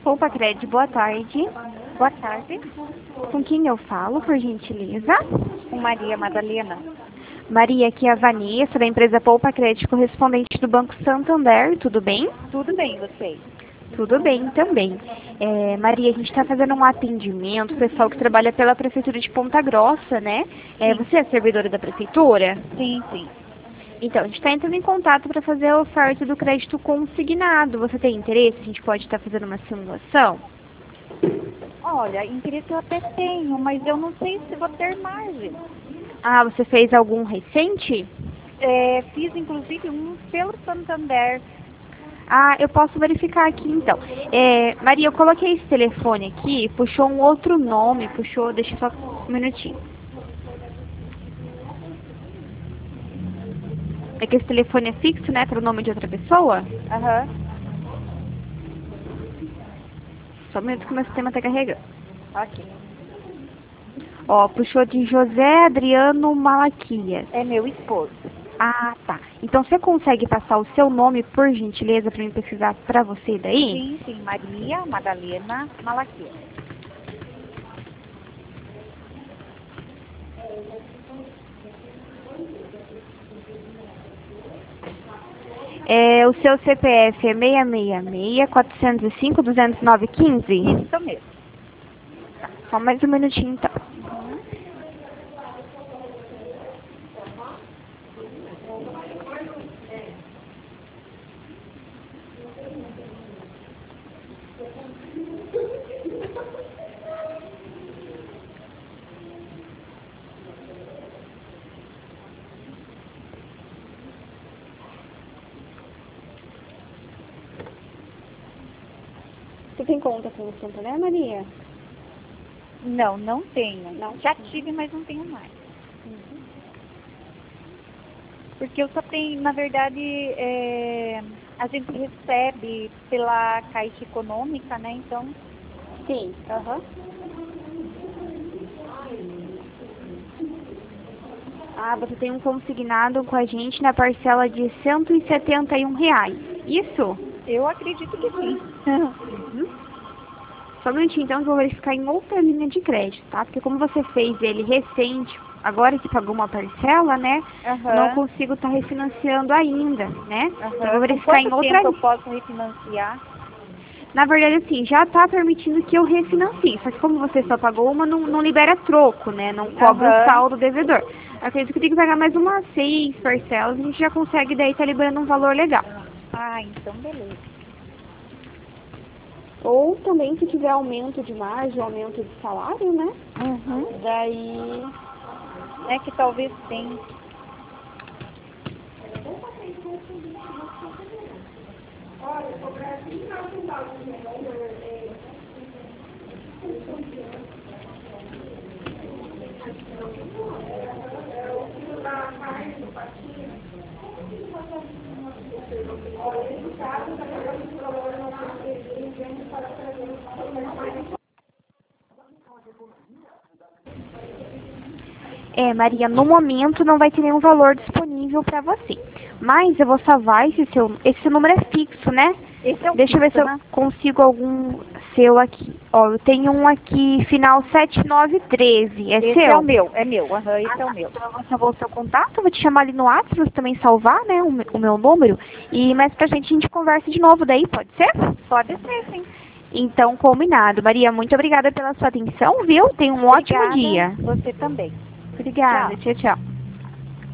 Opa, Cred, boa tarde. Boa tarde, Com quem eu falo, por gentileza? com Maria Madalena. Maria, aqui é a Vanessa, da empresa Poupa Crédito, correspondente do Banco Santander, tudo bem? Tudo bem, você? Tudo bem também. Maria, a gente está fazendo um atendimento, pessoal que trabalha pela Prefeitura de Ponta Grossa, né? Sim. Você é servidora da Prefeitura? Sim, sim. Então, a gente está entrando em contato para fazer a oferta do crédito consignado. Você tem interesse? A gente pode estar fazendo uma simulação? Olha, interesse eu até tenho, mas eu não sei se vou ter margem. Ah, você fez algum recente? Fiz inclusive um pelo Santander. Ah, eu posso verificar aqui então. Maria, eu coloquei esse telefone aqui, puxou um outro nome, deixa só um minutinho. É que esse telefone é fixo, né, para o nome de outra pessoa? Aham. Só um minuto que o meu sistema está carregando. Ok. Ó, puxou de José Adriano Malaquias. É meu esposo. Ah, tá. Então você consegue passar o seu nome, por gentileza, para mim pesquisar para você daí? Sim, sim. Maria Madalena Malaquias. O seu CPF é 666-405-209-15? Isso mesmo. Só mais um minutinho, então. Uhum. Você tem conta com o Santander, Maria? Não, não tenho. Não? Já tive, mas não tenho mais. Porque eu só tenho, na verdade, a gente recebe pela Caixa Econômica, né? Então, Sim. aham. Ah, você tem um consignado com a gente na parcela de R$ 171. Isso? Eu acredito que sim. Só um minutinho, então, eu vou verificar em outra linha de crédito, tá? Porque como você fez ele recente, agora que pagou uma parcela, né? Eu não Aham. consigo estar refinanciando ainda, né? Então, eu vou Aham. Com verificar em quanto outra tempo eu linha. posso refinanciar? Na verdade, assim, já está permitindo que eu refinancie. Só que como você só pagou uma, não libera troco, né? Não cobra o Aham. saldo do devedor. Acredito que tem que pagar mais umas 6 parcelas, a gente já consegue daí estar liberando um valor legal. Ah, então beleza. Ou também se tiver aumento de margem, aumento de salário, né? Uhum. Daí... É que talvez tenha. Maria, no momento não vai ter nenhum valor disponível para você. Mas eu vou salvar esse número é fixo, né? Esse é o Deixa eu ver se fixo, eu né? consigo algum seu aqui. Ó, eu tenho um aqui, final 7913. É Esse seu? é o meu, é meu. Aham, esse é o meu. Então eu vou salvar o seu contato, vou te chamar ali no WhatsApp pra você também salvar, né, o meu número. E mais pra gente conversa de novo daí, pode ser? Pode ser, sim. Então, combinado. Maria, muito obrigada pela sua atenção, viu? Tenha um ótimo Obrigada. dia. Você também. Obrigada. Tchau. Tchau, tchau.